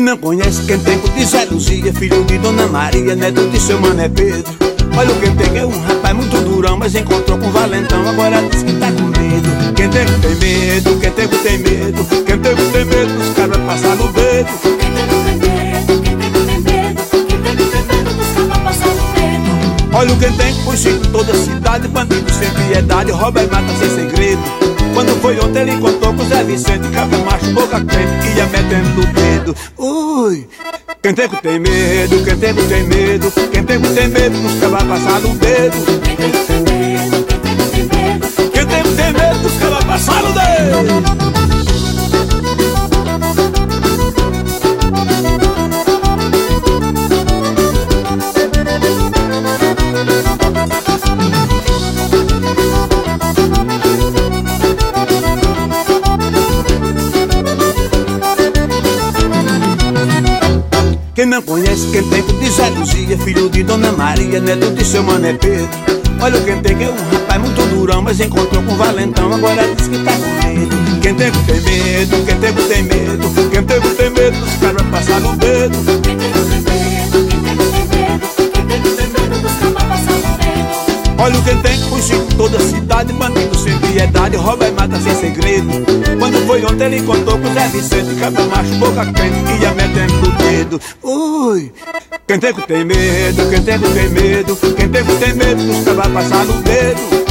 não conhece quem tem de Zé Luzia, filho de Dona Maria, neto de seu Mané Pedro. Olha o quem tem é um rapaz muito durão, mas encontrou com o valentão, agora diz que tá com medo. Quem tem medo, quem tem medo, quem tem medo, os caras passar no dedo. Quem tem medo, quem tem medo, quem tem medo, dos caras passar no dedo. Olha o quem tem fugido toda a cidade, bandido sem piedade, rouba e mata sem segredo. Quando foi ontem ele contou com o Zé Vicente, cabra macho, boca quente, ia metendo o dedo. Ui! Quem tem medo, quem tem medo, quem tem medo, os caras passar no dedo. Quem tem medo, quem tem medo, Quem tem medo, os caras passar no dedo. Quem não conhece quem tem de Zé Luzia, filho de Dona Maria, neto de seu Mané Pedro. Olha quem tem é um rapaz muito durão, mas encontrou com o valentão, agora diz que tá com medo. Quem tem medo, quem tem medo, quem tem medo, os caras passar no dedo. quem tem medo, quem tem medo, quem tem medo, dos caras passar no dedo. Olha quem tem fugido toda a cidade, bandido sem piedade, rouba e mata sem segredo. Quando foi ontem ele contou com o Zé Vicente, cabra macho, boca quente, ia metendo o dedo. Ui! Quem tem medo, quem tem medo, quem tem medo, os caras passar no dedo.